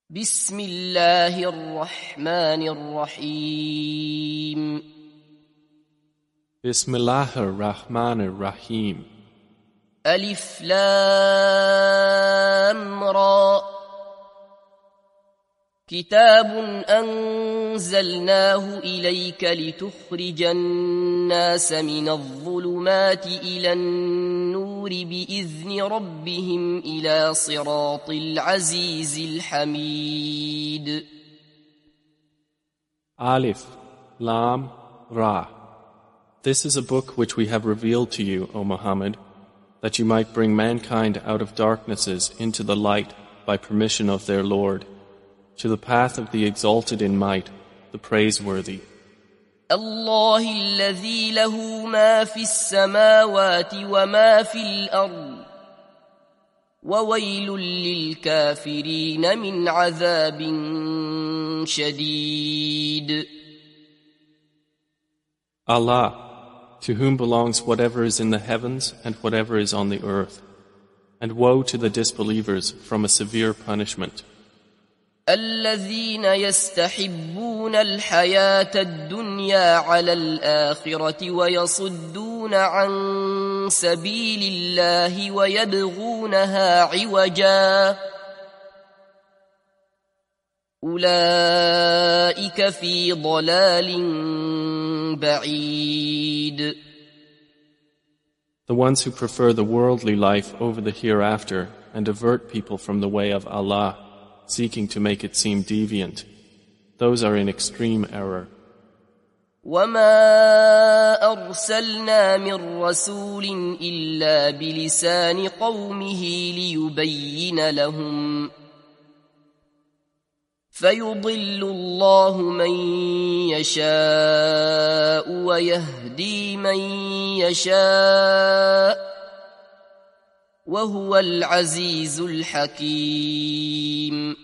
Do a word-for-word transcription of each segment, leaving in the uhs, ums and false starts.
بسم الله الرحمن الرحيم بسم الله الرحمن الرحيم ألف لام را كتاب أنزلناه إليك لتخرج الناس من الظلمات إلى النور بإذن ربهم إلى صراط العزيز الحميد. Alif, Lam, Ra. This is a book which we have revealed to you, O Muhammad, that you might bring mankind out of darknesses into the light by permission of their Lord, to the path of the exalted in might, the praiseworthy. الله الذي له ما في السماوات وما في الأرض وويل للكافرين من عذاب شديد. Allah, to whom belongs whatever is in the heavens and whatever is on the earth, and woe to the disbelievers from a severe punishment. الذين يستحبون الحياة الدنيا على الآخرة ويصدون عن سبيل الله ويبغونها عوجا أولئك في ضلال بعيد. The ones who prefer the worldly life over the hereafter and avert people from the way of Allah, seeking to make it seem deviant, those are in extreme error. وما أرسلنا من رسول إلا بلسان قومه ليبين لهم فيضل الله من يشاء ويهدي من يشاء وهو العزيز الحكيم.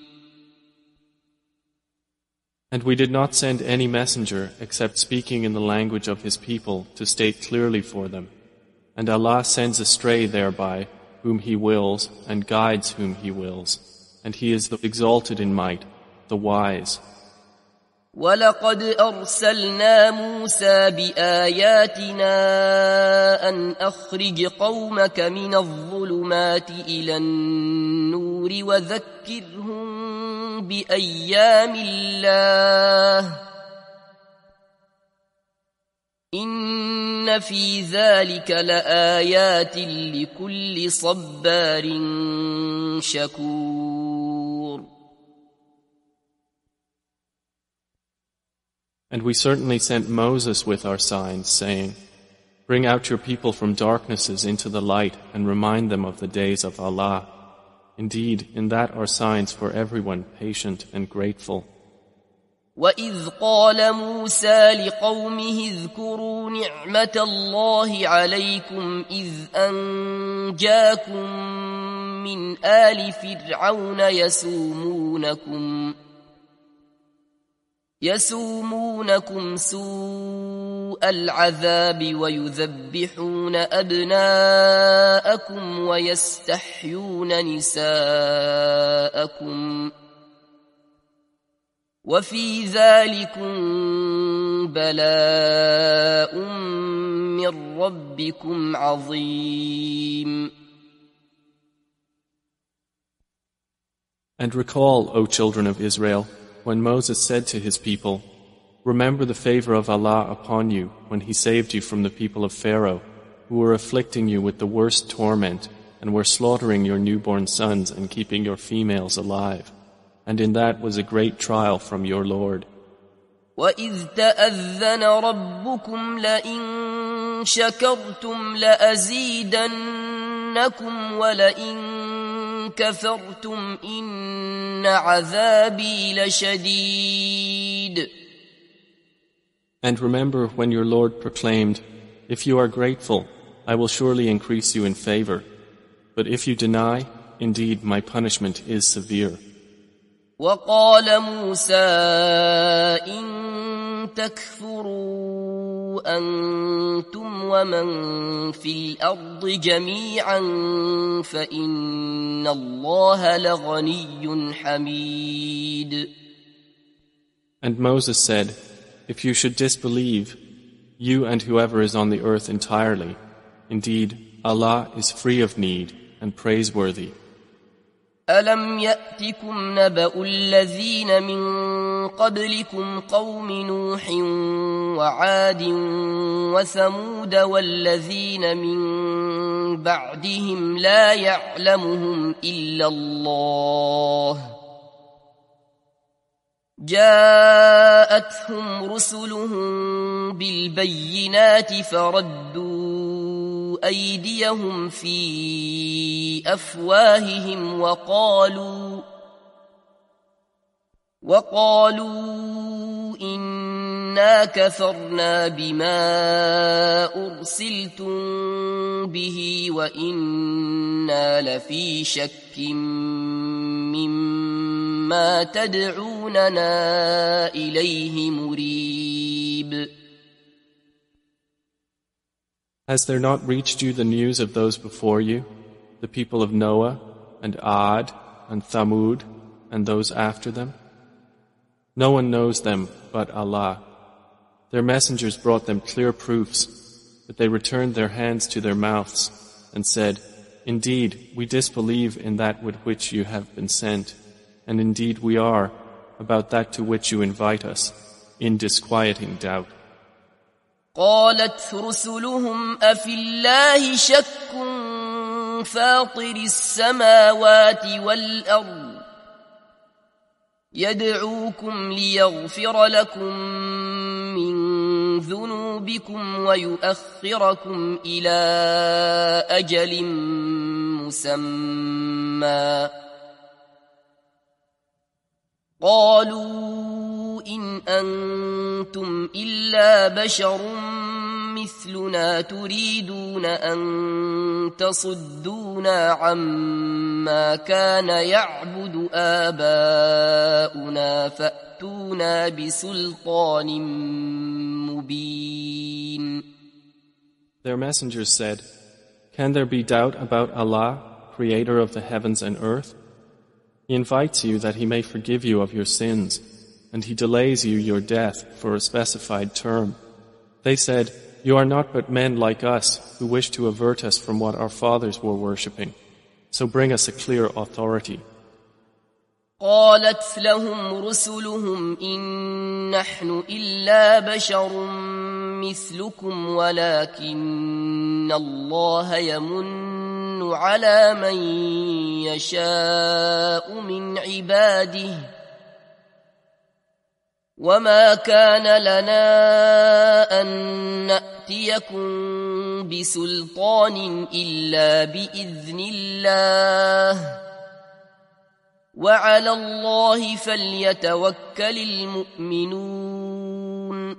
And we did not send any messenger except speaking in the language of his people to state clearly for them. And Allah sends astray thereby whom He wills and guides whom He wills. And He is the exalted in might, the wise. ولقد أرسلنا موسى بآياتنا أن أخرج قومك من الظلمات إلى النور وذكرهم بأيام الله إن في ذلك لآيات لكل صبار شكور. And we certainly sent Moses with our signs, saying, Bring out your people from darknesses into the light and remind them of the days of Allah. Indeed, in that are signs for everyone patient and grateful. وَإِذْ قَالَ مُوسَى لِقَوْمِهِ اذْكُرُوا نِعْمَةَ اللَّهِ عَلَيْكُمْ إِذْ أَنْجَاكُمْ مِنْ آلِ فِرْعَوْنَ يَسُومُونَكُمْ يسومونكم سوء العذاب ويذبحون أبناءكم ويستحيون نساءكم وفي ذلكم بلاء من ربكم عظيم. And recall, O children of Israel, when Moses said to his people, Remember the favor of Allah upon you when He saved you from the people of Pharaoh, who were afflicting you with the worst torment and were slaughtering your newborn sons and keeping your females alive. And in that was a great trial from your Lord. وَإِذْ تَأَذَّنَ رَبُّكُمْ لَئِن شَكَرْتُمْ لَأَزِيدَنَّكُمْ وَلَئِن كفرتم إن عذابي لشديد. And remember when your Lord proclaimed, If you are grateful, I will surely increase you in favor. But if you deny, indeed my punishment is severe. وقال موسى إن تكفروا أنتم ومن في الأرض جميعا فإن الله لغني حميد. And Moses said, if you should disbelieve, you and whoever is on the earth entirely, indeed, Allah is free of need and praiseworthy. ألم يأتكم نبأ الذين من قبلكم قوم نوح وعاد وثمود والذين من بعدهم لا يعلمهم إلا الله جاءتهم رسلهم بالبينات فردوا أيديهم في أفواههم وقالوا وقالوا إنا كفرنا بما أرسلتم به وإنا لفي شك مما تدعوننا إليه مريب. Has there not reached you the news of those before you, the people of Noah and Ad and Thamud and those after them? No one knows them but Allah. Their messengers brought them clear proofs, but they returned their hands to their mouths and said, indeed, we disbelieve in that with which you have been sent, and indeed we are, about that to which you invite us, in disquieting doubt. قالت رسلهم أفي الله شك فاطر السماوات والأرض يدعوكم ليغفر لكم من ذنوبكم ويؤخركم إلى أجل مسمى قالوا إن أنتم إلا بشر مثلنا تريدون أن تصدونا عما كان يعبد آباؤنا فأتونا بسلطان مبين. Their messengers said, can there be doubt about Allah, creator of the heavens and earth? He invites you that He may forgive you of your sins, and He delays you your death for a specified term. They said, you are not but men like us who wish to avert us from what our fathers were worshipping. So bring us a clear authority. قالت لهم رسلهم إن نحن إلا بشر مثلكم ولكن الله يمن على من يشاء من عباده وما كان لنا أن نأتيكم بسلطان إلا بإذن الله وعلى الله فليتوكل المؤمنون.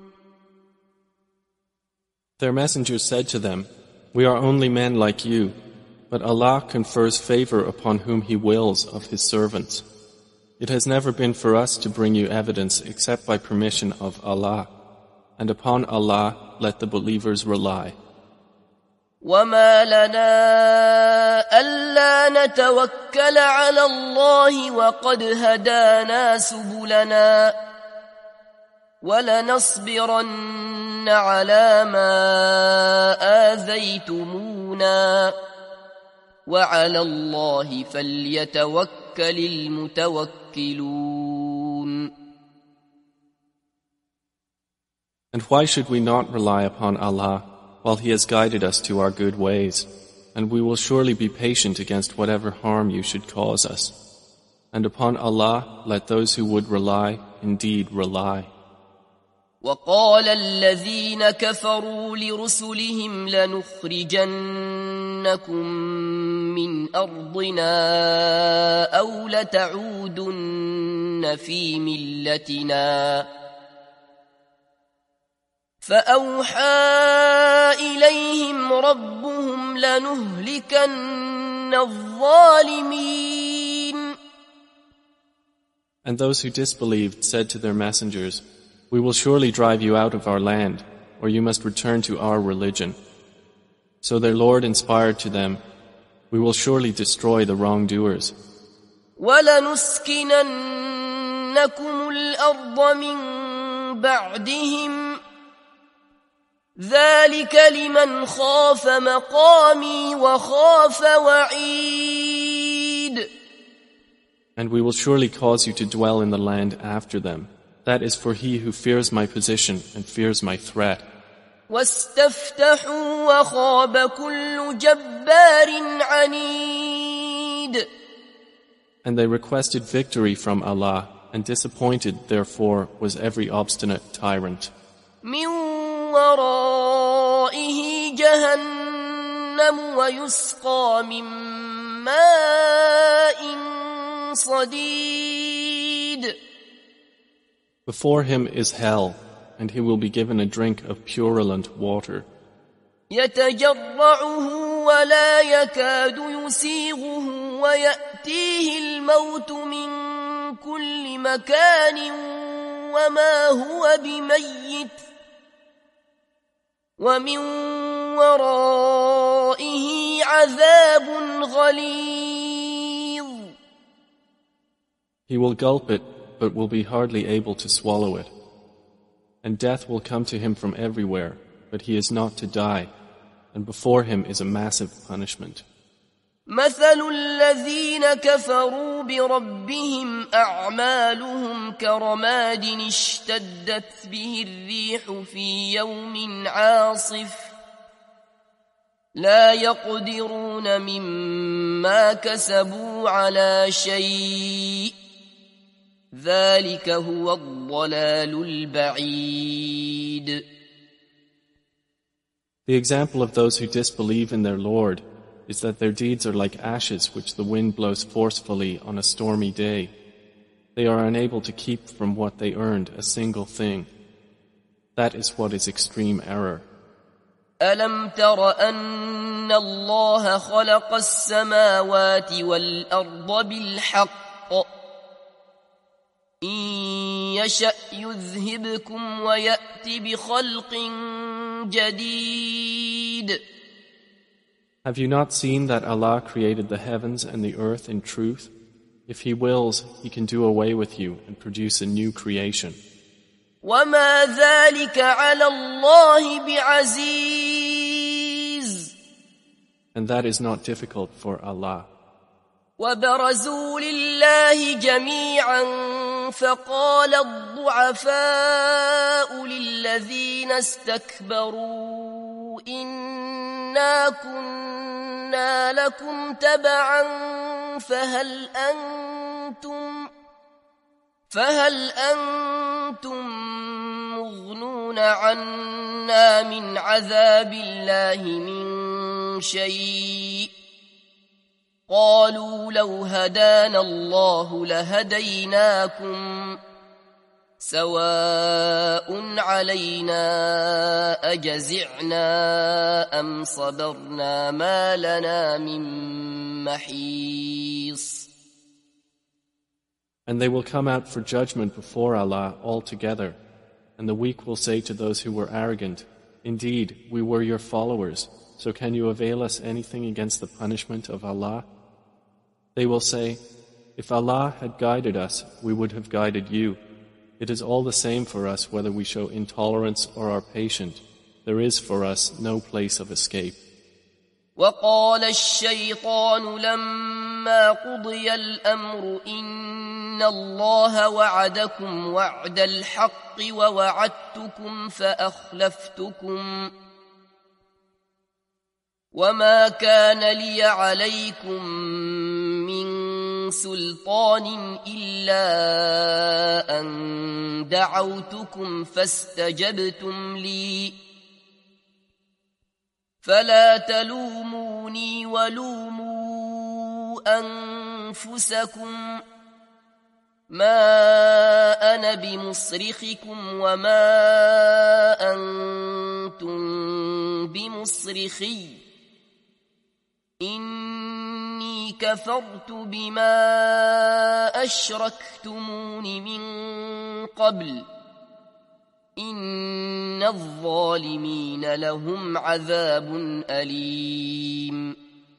Their messengers said to them, we are only men like you, but Allah confers favor upon whom He wills of His servants. It has never been for us to bring you evidence except by permission of Allah, and upon Allah let the believers rely. وما لنا ألا نتوكل على الله وقد هدانا سبلنا ولنصبرن على ما آذيتمونا وعلى الله فليتوكل المتوكلون. And why should we not rely upon Allah while He has guided us to our good ways, and we will surely be patient against whatever harm you should cause us. And upon Allah let those who would rely indeed rely. وقال الذين كفروا لرسلهم لنخرجنكم من أرضنا أو لتعودن في ملتنا فأوحى إليهم ربهم لنهلكن الظالمين. And those who disbelieved said to their messengers, We will surely drive you out of our land, or you must return to our religion. So their Lord inspired to them, we will surely destroy the wrongdoers. وَلَنُسْكِنَنَّكُمُ الْأَرْضَ مِنْ بَعْدِهِمْ ذَلِكَ لِمَنْ خَافَ مَقَامِي وَخَافَ وَعِيدِ. And we will surely cause you to dwell in the land after them. That is for he who fears my position and fears my threat. وَاسْتَفْتَحُوا وَخَابَ كُلُّ جَبَّارٍ عَنِيدٍ. And they requested victory from Allah, and disappointed, therefore, was every obstinate tyrant. مِنْ وَرَائِهِ جَهَنَّمُ وَيُسْقَى مِنْ مَاءٍ صَدِيدٍ. Before him is hell, and he will be given a drink of purulent water. يَتَجَرَّعُهُ وَلَا يَكَادُ يُسِيغُهُ وَيَأْتِيهِ الْمَوْتُ مِنْ كُلِّ مَكَانٍ وَمَا هُوَ بِمَيِّتٍ وَمِنْ وَرَائِهِ عَذَابٌ غَلِيظٌ. He will gulp it, but will be hardly able to swallow it. And death will come to him from everywhere, but he is not to die, and before him is a massive punishment. مثل الذين كفروا بربهم أعمالهم كرماد اشتدت به الريح في يوم عاصف لا يقدرون مما كسبوا على شيء ذلك هو الضلال البعيد. The example of those who disbelieve in their Lord is that their deeds are like ashes which the wind blows forcefully on a stormy day. They are unable to keep from what they earned a single thing. That is what is extreme error. أَلَمْ تَرَ أَنَّ اللَّهَ خَلَقَ السَّمَاوَاتِ وَالْأَرْضَ بِالْحَقِّ إِنْ يَشَأْ يُذْهِبْكُمْ وَيَأْتِ بِخَلْقٍ جَدِيدٍ. Have you not seen that Allah created the heavens and the earth in truth? If He wills, He can do away with you and produce a new creation. وَمَا ذَلِكَ عَلَى اللَّهِ بِعَزِيزٍ. And that is not difficult for Allah. وَبَرَزُوا لِلَّهِ جَمِيعًا فَقَالَ الضُّعَفَاءُ لِلَّذِينَ اسْتَكْبَرُوا إِنَّا كُنَّا لَكُمْ تَبَعًا فَهَلْ أَنْتُمْ فَهَلْ أَنْتُمْ مُغْنُونَ عَنَّا مِنْ عَذَابِ اللَّهِ مِنْ شَيْءٍ قالوا لو هدانا الله لهديناكم سواء علينا أجزعنا أم صبرنا ما لنا من محيص. And they will come out for judgment before Allah all together, and the weak will say to those who were arrogant, Indeed, we were your followers, so can you avail us anything against the punishment of Allah? They will say, If Allah had guided us, we would have guided you. It is all the same for us whether we show intolerance or are patient. There is for us no place of escape. وَقَالَ الشَّيْطَانُ لَمَّا قُضِيَ الْأَمْرُ إِنَّ اللَّهَ وَعَدَكُمْ وَعْدَ الْحَقِّ وَوَعَدتُّكُمْ فَأَخْلَفْتُكُمْ وَمَا كَانَ لِيَ عَلَيْكُمْ مِنْ سُلْطَانٍ إِلَّا أَنْ دَعَوْتُكُمْ فَاسْتَجَبْتُمْ لِي فَلَا تَلُومُونِي وَلُومُوا أَنفُسَكُمْ مَا أَنَا بِمُصْرِخِكُمْ وَمَا أَنْتُمْ بِمُصْرِخِيَّ إِنِّي كَفَرْتُ بِمَا أَشْرَكْتُمُونِ مِنْ قَبْلُ إن الظالمين لهم عذاب أليم.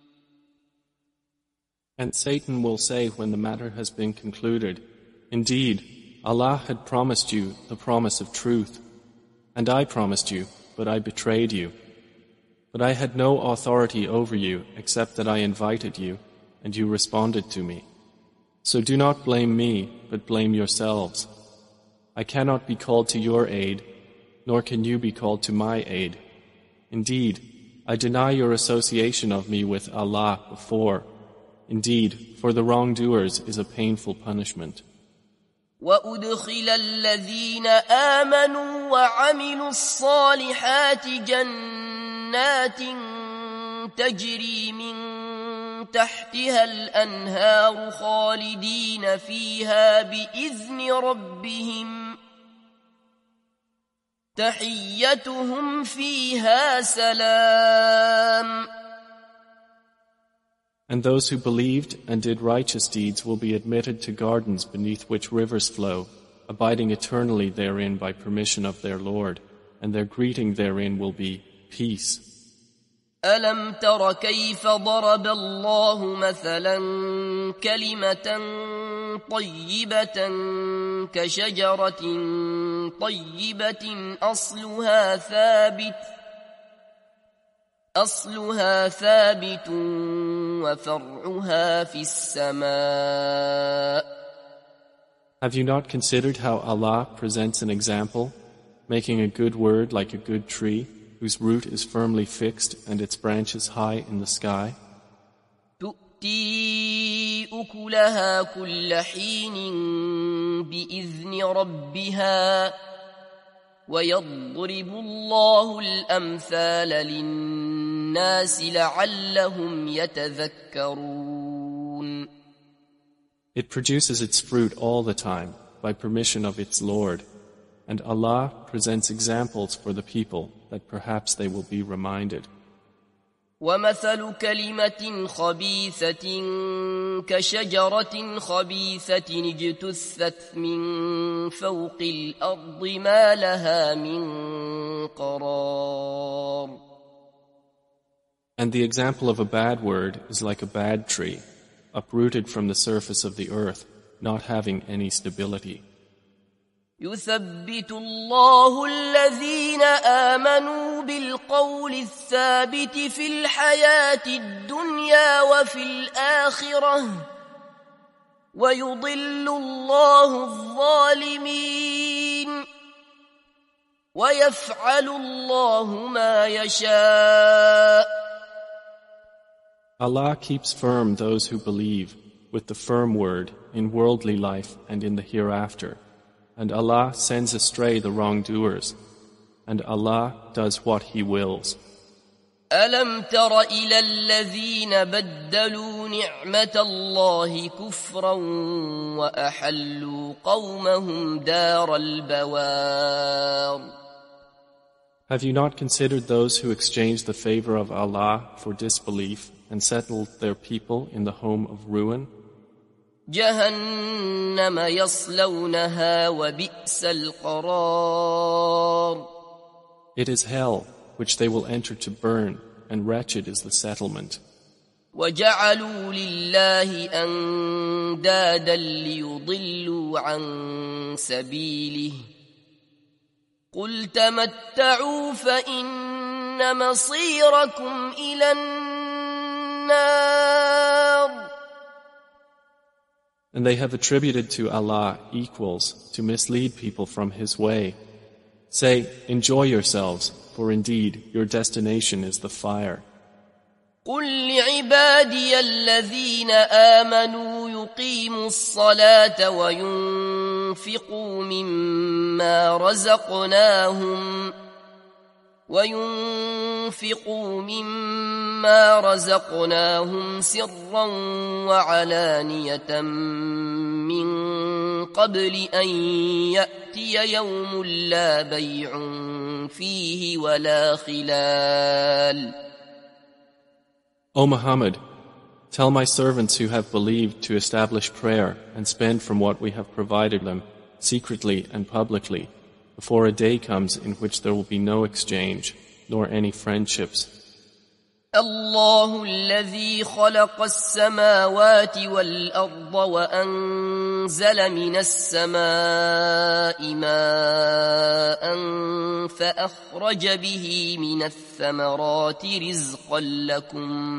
And Satan will say when the matter has been concluded, "Indeed, Allah had promised you the promise of truth, and I promised you, but I betrayed you. But I had no authority over you except that I invited you, and you responded to me. So do not blame me, but blame yourselves. I cannot be called to your aid, nor can you be called to my aid. Indeed, I deny your association of me with Allah before. Indeed, for the wrongdoers is a painful punishment." وَأُدْخِلَ الَّذِينَ آمَنُوا وَعَمِلُوا الصَّالِحَاتِ جَنَّاتٍ تَجْرِي مِن تَحْتِهَا الْأَنْهَارُ خَالِدِينَ فِيهَا بِإِذْنِ رَبِّهِمْ تَحِيَّتُهُمْ فِيهَا سَلَامٌ. And those who believed and did righteous deeds will be admitted to gardens beneath which rivers flow, abiding eternally therein by permission of their Lord, and their greeting therein will be peace. أَلَمْ تَرَ كَيْفَ ضَرَبَ اللَّهُ مَثَلًا كَلِمَةً طَيِّبَةً كَشَجَرَةٍ طَيِّبَةٍ أَصْلُهَا ثَابِتٌ أصلها ثابت وفرعها في السماء. Have you not considered how Allah presents an example, making a good word like a good tree, whose root is firmly fixed and its branches high in the sky? تؤتي أكلها كل حين بإذن ربها وَيَضْرِبُ اللَّهُ الْأَمْثَالَ لِلنَّاسِ لَعَلَّهُمْ يَتَذَكَّرُونَ. It produces its fruit all the time by permission of its Lord, and Allah presents examples for the people that perhaps they will be reminded. وَمَثَلُ كَلِمَةٍ خَبِيثَةٍ كَشَجَرَةٍ خَبِيثَةٍ اجْتُثَّتْ مِنْ فَوْقِ الْأَرْضِ مَا لَهَا مِنْ قَرَارٍ. And the example of a bad word is like a bad tree, uprooted from the surface of the earth, not having any stability. يثبت الله الذين آمنوا بالقول الثابت في الحياة الدنيا وفي الآخرة ويضل الله الظالمين ويفعل الله ما يشاء. Allah keeps firm those who believe with the firm word in worldly life and in the hereafter. And Allah sends astray the wrongdoers, and Allah does what He wills. أَلَمْ تَرَ إِلَى الَّذِينَ بَدَّلُوا نِعْمَةَ اللَّهِ كُفْرًا وَأَحَلُّوا قَوْمَهُمْ دَارَ الْبَوَارِ. Have you not considered those who exchanged the favor of Allah for disbelief and settled their people in the home of ruin? جهنم يصلونها وبئس القرار. It is hell which they will enter to burn, and wretched is the settlement. وجعلوا لله أندادا ليضلوا عن سبيله قل تمتعوا فإن مصيركم إلى النار. And they have attributed to Allah equals to mislead people from His way. Say, enjoy yourselves, for indeed your destination is the fire. قل لعبادي الذين آمنوا يقيموا الصلاة وينفقوا مما رزقناهم وينفقوا مما رزقناهم سرا وعلانية من قبل أن يأتي يوم لا بيع فيه ولا خلال. O Muhammad, tell my servants who have believed to establish prayer and spend from what we have provided them, secretly and publicly, before a day comes in which there will be no exchange, nor any friendships. الله الذي خلق السماوات والأرض وأنزل من السماء ماء فأخرج به من الثمرات رزقا لكم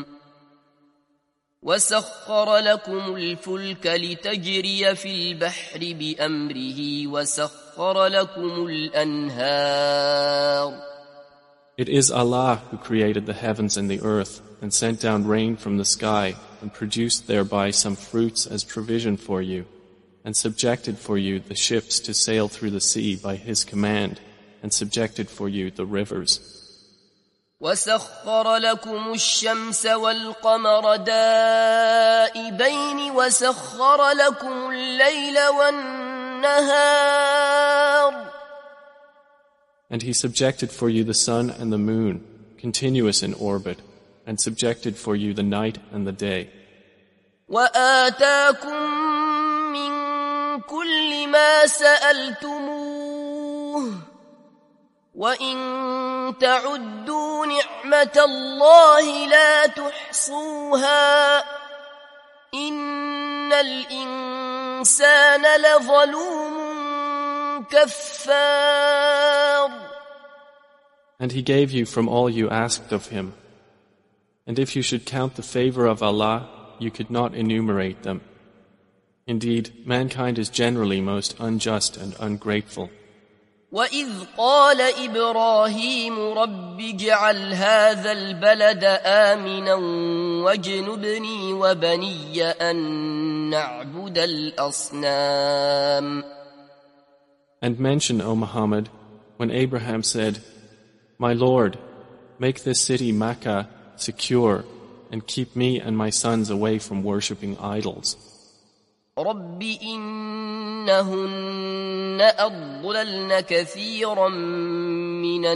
وسخر لكم الفلك لتجري في البحر بأمره وسخر لكم الأنهار. It is Allah who created the heavens and the earth and sent down rain from the sky and produced thereby some fruits as provision for you and subjected for you the ships to sail through the sea by His command and subjected for you the rivers. وسخر لكم الشمس والقمر دائبين وسخر لكم الليل والنهار. And He subjected for you the sun and the moon, continuous in orbit, and subjected for you the night and the day. وآتاكم من كل ما سألتموه وإن تعدوا نعمة الله لا تحصوها إن الإنسان لظلوم كفار. And He gave you from all you asked of Him. And if you should count the favor of Allah, you could not enumerate them. Indeed, mankind is generally most unjust and ungrateful. وَإِذْ قَالَ إِبْرَاهِيمُ رَبِّ اجْعَلْ هَذَا الْبَلَدَ آمِنًا وَاجْنُبْنِي وَبَنِيَّ أَن نَّعْبُدَ الْأَصْنَامَ. And mention, O Muhammad, when Abraham said, My Lord, make this city Makkah secure and keep me and my sons away from worshipping idols. رب إنهن أضللن كثيرا من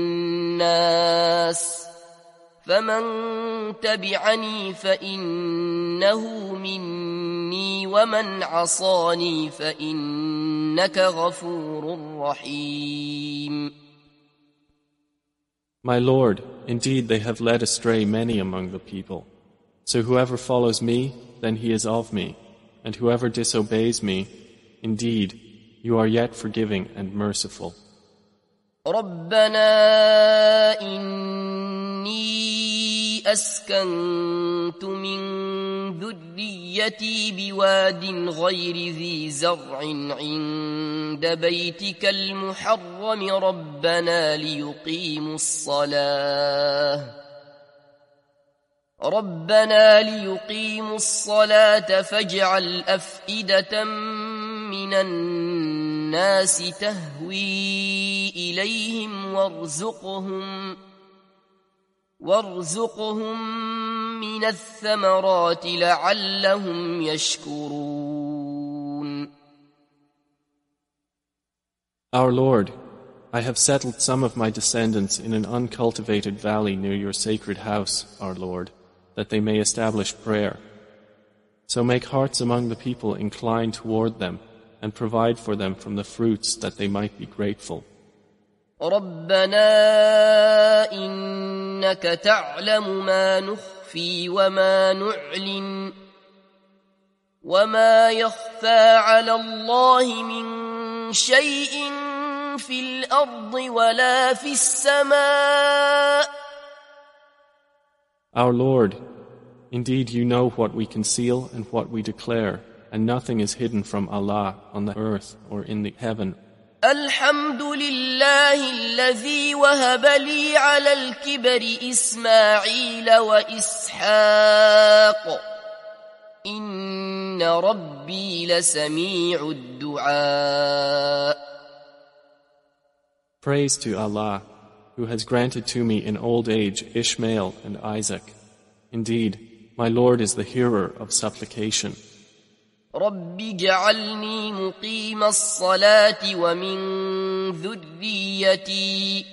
الناس فمن تبعني فإنه مني ومن عصاني فإنك غفور رحيم. My Lord, indeed they have led astray many among the people. So whoever follows me, then he is of me. And whoever disobeys me, indeed, you are yet forgiving and merciful. ربنا إني أسكنت من ذريتي بواد غير ذي زرع عند بيتك المحرم ربنا ليقيموا الصلاة ربنا ليقيموا الصلاة فاجعل أفئدة من الناس تهوي إليهم وارزقهم وارزقهم من الثمرات لعلهم يشكرون. Our Lord, I have settled some of my descendants in an uncultivated valley near your sacred house, our Lord, that they may establish prayer. So make hearts among the people incline toward them and provide for them from the fruits that they might be grateful. ربنا إنك تعلم ما نخفي وما نعلن وما يخفى على الله من شيء في الأرض ولا في السماء. Our Lord, indeed you know what we conceal and what we declare, and nothing is hidden from Allah on the earth or in the heaven. الحمد لله الذي وهب لي على الكبر إسماعيل وإسحاق إن ربي لسميع الدعاء. Praise to Allah, who has granted to me in old age Ishmael and Isaac. Indeed, my Lord is the hearer of supplication. رب اجعلني مقيم الصلاة ومن ذريتي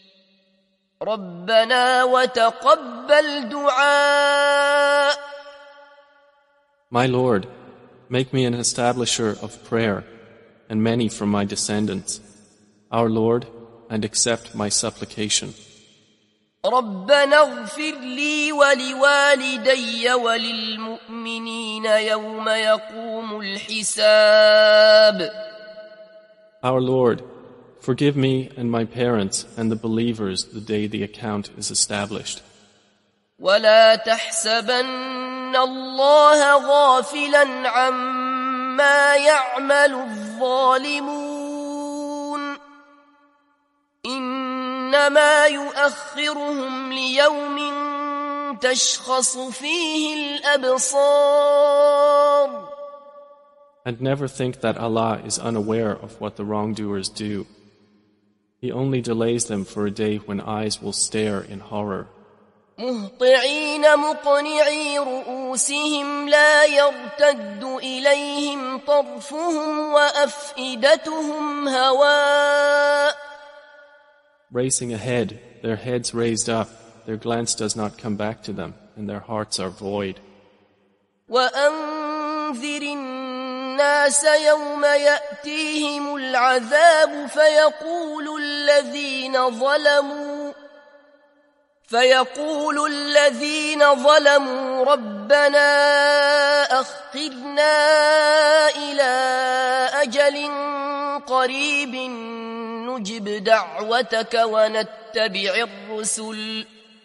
ربنا وتقبل دعاء. My Lord, make me an establisher of prayer and many from my descendants. Our Lord, and accept my supplication. ربنا اغفر لي ولوالدي وللمؤمنين يوم يقوم الحساب. Our Lord, forgive me and my parents and the believers the day the account is established. ولا تحسبن الله غافلا عما يعمل الظالمون إنما يؤخرهم ليوم تشخص فيه الأبصار. And never think that Allah is unaware of what the wrongdoers do. He only delays them for a day when eyes will stare in horror. مهطعين مقنعي رؤوسهم لا يرتد إليهم طرفهم وأفئدتهم هواء. Racing ahead, their heads raised up, their glance does not come back to them, and their hearts are void. وأنذر الناس يوم يأتيهم العذاب فيقول الذين ظلموا فيقول الذين ظلموا ربنا أخرنا إلى أجل قريب نجب دعوتك ونتبع الرسل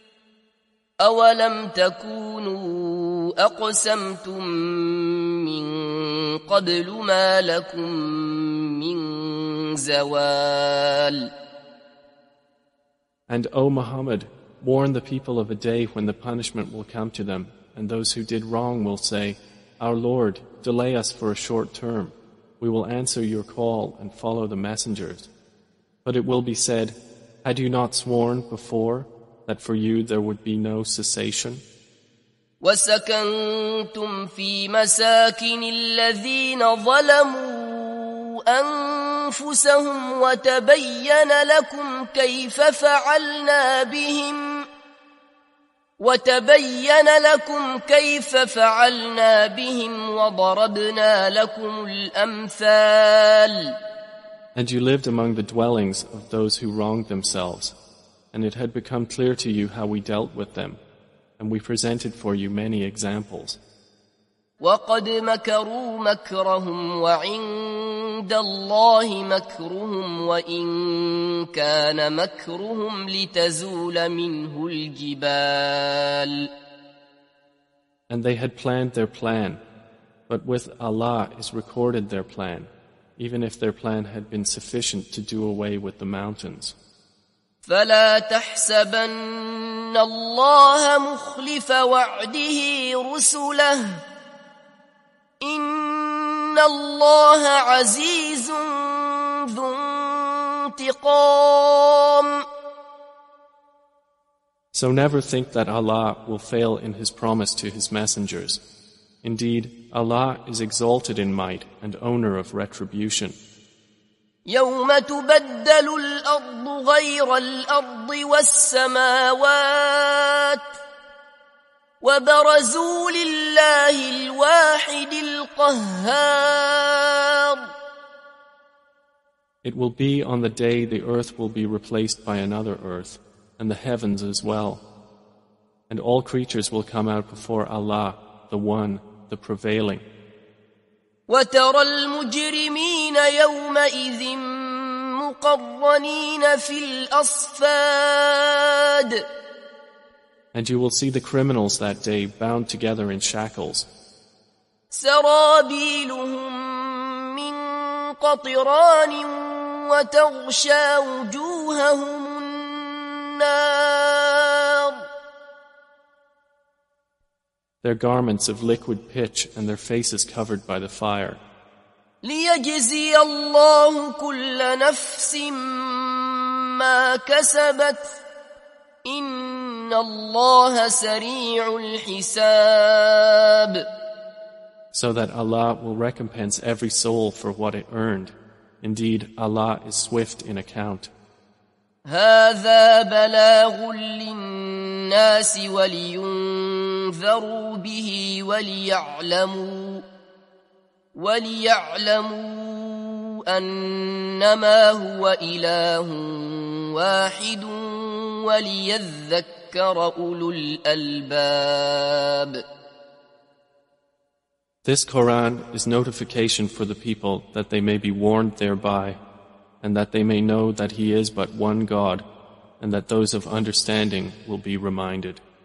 أولم تكونوا أقسمتم من قبل ما لكم من زوال. And O Muhammad, warn the people of a day when the punishment will come to them, and those who did wrong will say, Our Lord, delay us for a short term. We will answer your call and follow the messengers. But it will be said, Had you not sworn before that for you there would be no cessation? وَسَكَنْتُمْ فِي مَسَاكِنِ الَّذِينَ ظَلَمُوا أَنفُسَهُمْ وَتَبَيَّنَ لَكُمْ كَيْفَ فَعَلْنَا بِهِمْ وَتَبَيَّنَ لَكُمْ كَيْفَ فَعَلْنَا بِهِمْ وَضَرَبْنَا لَكُمُ الْأَمْثَالَ. And you lived among the dwellings of those who wronged themselves, and it had become clear to you how we dealt with them, and we presented for you many examples. وَقَدْ مَكَرُوا مَكْرَهُمْ وَعِندَ اللَّهِ مَكْرُهُمْ وَإِن كَانَ مَكْرُهُمْ لِتَزُولَ مِنْهُ الْجِبَالُ. And they had planned their plan, but with Allah is recorded their plan, even if their plan had been sufficient to do away with the mountains. فَلَا تَحْسَبَنَّ اللَّهَ مُخْلِفَ وَعْدِهِ رُسُلَهُ إِنَّ اللَّهَ عَزِيزٌ ذُو انتِقَامٍ. So never think that Allah will fail in His promise to His messengers. Indeed, Allah is exalted in might and owner of retribution. يوم تبدل الأرض غير الأرض والسماوات وبرزوا لله الواحد القهار. It will be on the day the earth will be replaced by another earth, and the heavens as well. And all creatures will come out before Allah, the One, the Prevailing. وترى المجرمين يومئذ مقرنين في الأصفاد. And you will see the criminals that day bound together in shackles. سرابيلهم من قطران وتغشى وجوههم النار. Their garments of liquid pitch and their faces covered by the fire. ليجزي الله كل نفس ما كسبت إن الله سريع الحساب. So that Allah will recompense every soul for what it earned. Indeed, Allah is swift in account. هذا بلاغ للناس ولينذروا به وليعلموا وليعلموا أنما هو إله واحد وليذكر أولو الألباب. This Quran is notification for the people that they may be warned thereby, and that they may know that He is but one God, and that those of understanding will be reminded.